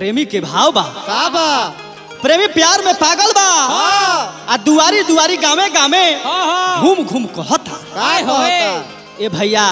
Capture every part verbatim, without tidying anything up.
प्रेमी के भाव बा का बा प्रेमी प्यार में पागल बा आ दुआरी दुआरी गावे गावे घूम घूम कहता काय होता ए भैया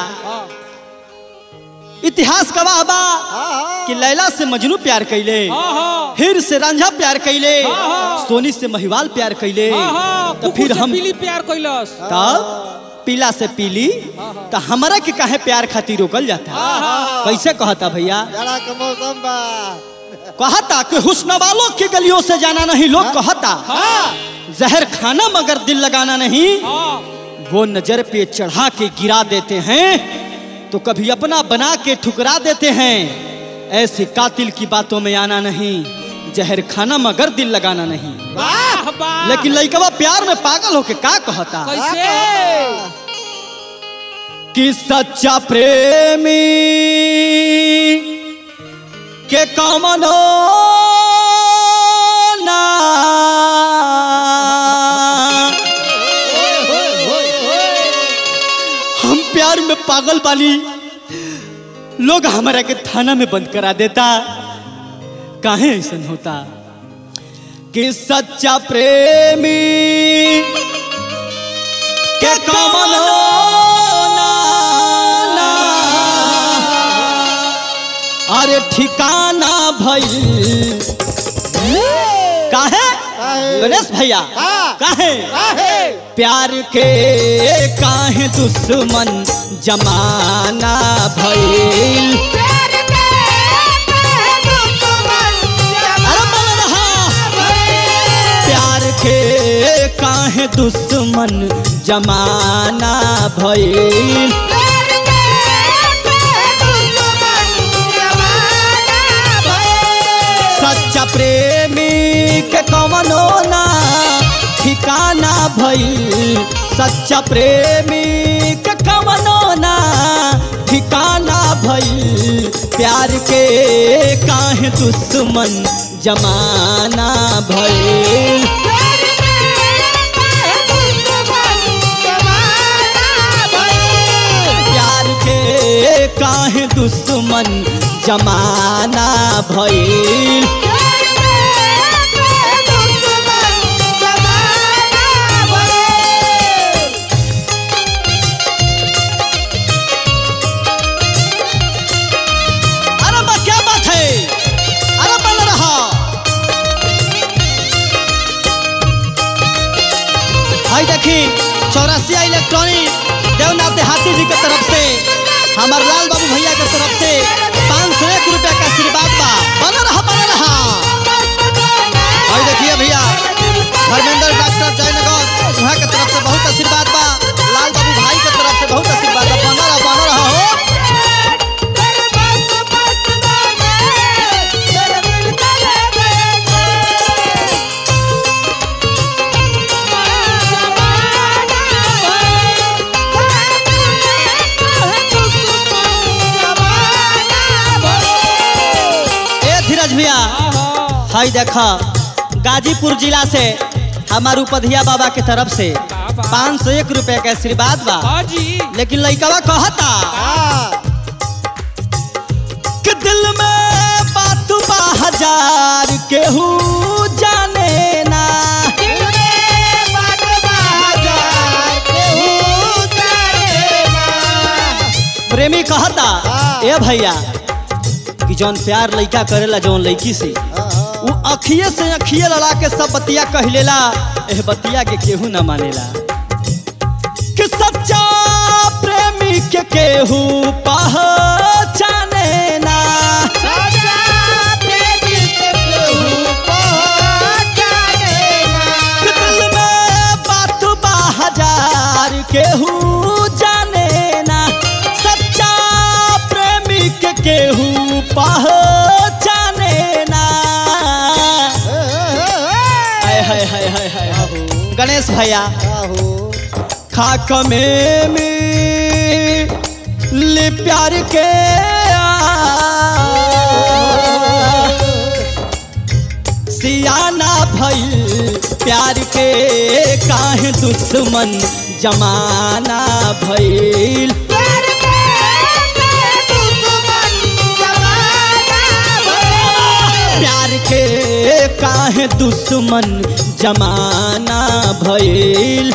इतिहास गवाह बा कि लैला से मजनू प्यार कैले, हीर से रांझा प्यार कैले, सोनी से महिवाल प्यार कैले, तो फिर हम पीली प्यार कैलस तब पीला से पीली तो हमारा के काहे प्यार खातिर रोकल जाता। कैसे कहता भैया जरा के मौसम बा कहता कि हुस्न वालों की गलियों से जाना नहीं, लोग कहता जहर खाना मगर दिल लगाना नहीं, वो नजर पे चढ़ा के गिरा देते हैं तो कभी अपना बना के ठुकरा देते हैं, ऐसी कातिल की बातों में आना नहीं, जहर खाना मगर दिल लगाना नहीं। वाह वाह लेकिन लइकवा प्यार में पागल होके का कहता कैसे कि सच्चा प्रेमी के कामनो ना हम प्यार में पागल बानी, लोग हमारा के थाना में बंद करा देता, काहे ऐसा होता कि सच्चा प्रेमी के कामनो ना अरे ठिकाना भइल काहे गणेश भैया काहे प्यार के काहे दुश्मन जमाना भइल, प्यार के काहे दुश्मन जमाना भइल, सच्चा प्रेमी के कवनो ना ठिकाना भइल, सच्चा प्रेमी के कवनो ना ठिकाना भइल, प्यार के काहे दुश्मन जमाना भइल, प्यार के काहे दुश्मन जमाना भइल। अरे बा क्या बात है, अरे बन रहा भाई देखी चौरासिया इलेक्ट्रॉनिक देवनाथ देहाती जी की तरफ से हमारे लाल बाबू भैया की तरफ से पाँच सौ एक रुपया का आशीर्वाद बा, बना रहा बना रहा। और देखिए भैया धर्मेंद्र डॉक्टर जयनगर वहाँ की तरफ से बहुत आशीर्वाद बा, लाल बाबू भाई की तरफ से बहुत आशीर्वाद बा, बना रहा बना रहा हो। भैया हाय देखा गाजीपुर जिला से हमारे उपधिया बाबा के तरफ से पाँच सौ एक रुपए का आशीर्वाद बा, लेकिन लइकवा कहता कि दिल में बात बा हजार केहू जाने ना, प्रेमी कहता ए भैया कि जौन प्यार लइका करेला जौन लइकी से वो अखिए से अखिए लड़ा के सब बतिया कहलेला, एह बतिया के केहू न मानेला, कि सच्चा प्रेमी के केहू पहचाने ना, कि दिल में बात बा हजार केहू जाने ना, सच्चा प्रेमी के केहू पहचाने ना। हाय हाय हाय हाय हाय गणेश भैया खाक में मिली प्यार के सियाना भइल, प्यार के काहे दुश्मन जमाना भइल, काहे दुश्मन जमाना भइल।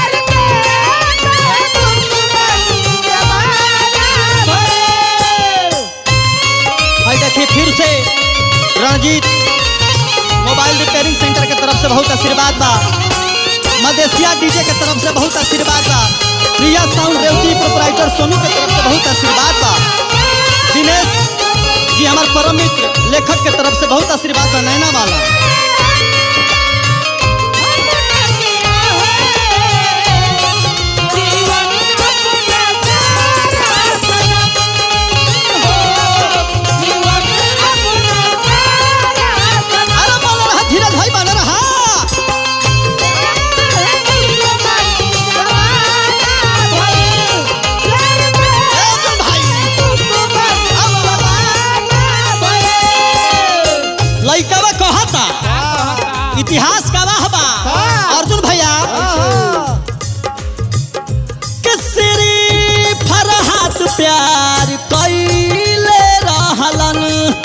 भाई देखिए फिर से रणजीत मोबाइल रिपेयरिंग सेंटर के तरफ से बहुत आशीर्वाद बा। मदेशिया डीजे के तरफ से बहुत आशीर्वाद बा। प्रिया साउंड रेवती प्रोपराइटर सोनू के तरफ से बहुत आशीर्वाद बा। दिनेश जी हमारे परम मित्र लेखक के तरफ से बहुत आशीर्वाद बा। नैना वाला अरे बना रहा धीरज भाई बना रहा। लइकवा कहता इतिहास का वाह बा अर्जुन भैया किसरी फरहात प्यार कइले रहलन।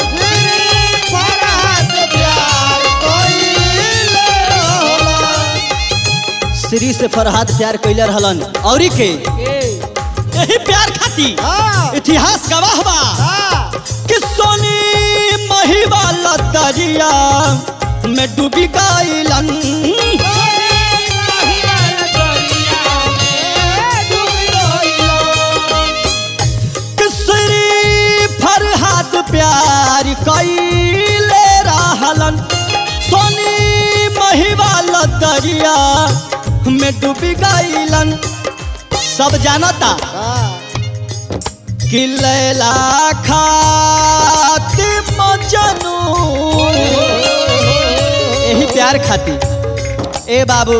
श्री से फरहात प्यार कइले रहलन और के यही प्यार खाती इतिहास गवाह बा कि सोनी महिवाला दरिया में डूबी गइलन। किसरी फरहात प्यार कइले रहलन सोनी महिवाला दरिया में डूबी गइलन। सब जानता कि लैला खाती मजनू यही प्यार खाती। ए बाबू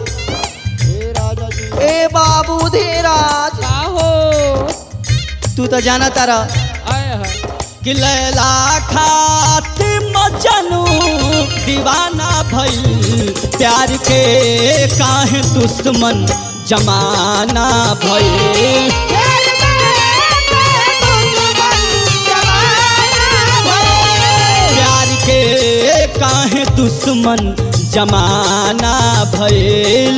ए बाबू धीराज तू तो जाना तारा कि लैला खाती मजनू दीवाना भइल। प्यार के काहे दुश्मन जमाना भइल। प्यार के काहे दुश्मन जमाना भइल।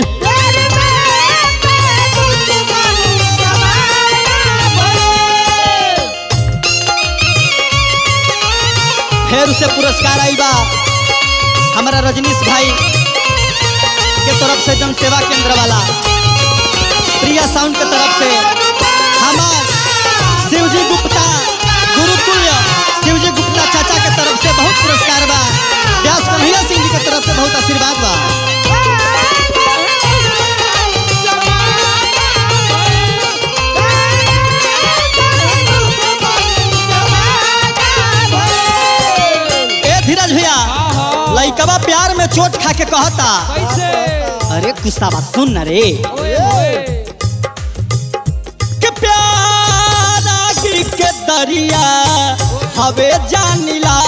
फिर उसे पुरस्कार आई बा हमारा रजनीश भाई के तरफ से जन सेवा केंद्र वाला प्रिया साउंड के तरफ से हमार शिवजी गुप्ता गुरुकुल शिवजी गुप्ता चाचा के तरफ से बहुत पुरस्कार बा। व्यास कन्हैया सिंह जी के तरफ से बहुत आशीर्वाद बा। ए धीरज भैया लइकवा प्यार में चोट खा के कहता अरे गुस्सा बात सुन न रे कि प्यार आगे के दरिया हवे जानिला।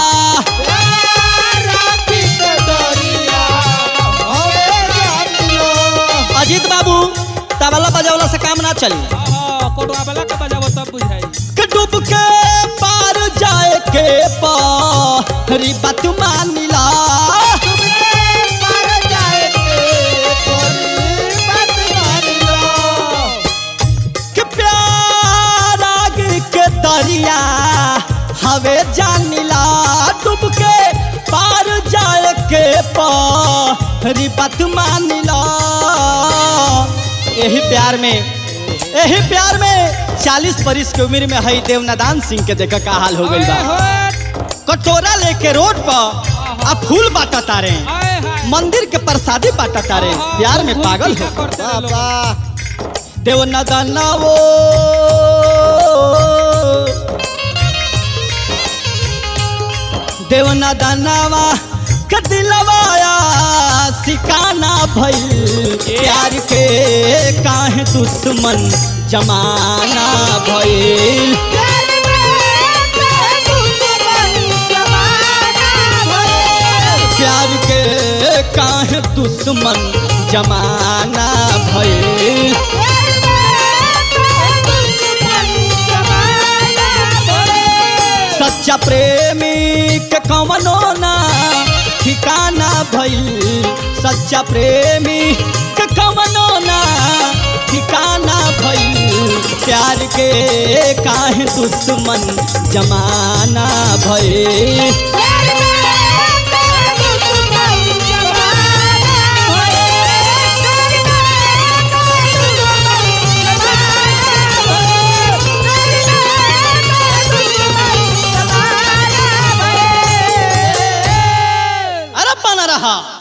अजीत बाबू तबला बजावला से काम ना चली कि डूब के पार जाए के पारी बात मानिला। कि प्यार आगे के दरिया हवे जानिला डूब के पार जाए के पारी बात मानिला। यही प्यार में यही प्यार में चालीस बरिस की उम्र में हई देवनादान सिंह के देखा का हाल हो गई बा। कटोरा लेके रोड पर आ फूल बांटा तारे मंदिर के प्रसादी बांटा तारे प्यार में पागल हो। देवनादाना वो देवनादानावा के दिलवाया सिकाना भइल। प्यार के काहे दुश्मन जमाना भइल। प्यार के काहे दुश्मन जमाना भइल। सच्चा प्रेमी के कवनो ना ठिकाना भइल सच्चा प्रेमी के कमनो ना ठिकाना भइल प्यार के काहे दुश्मन जमाना भइल अरे बना रहा।